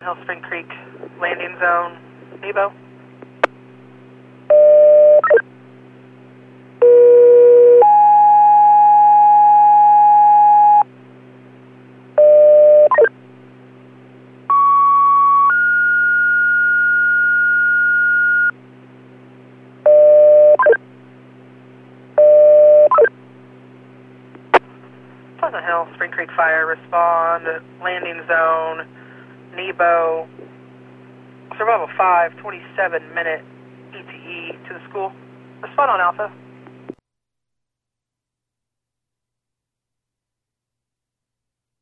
Hill Spring Creek, landing zone, Nebo. Pleasant Hill, Spring Creek Fire, respond, landing zone, Nebo, survival 5, 27-minute ETE to the school. Respond on Alpha.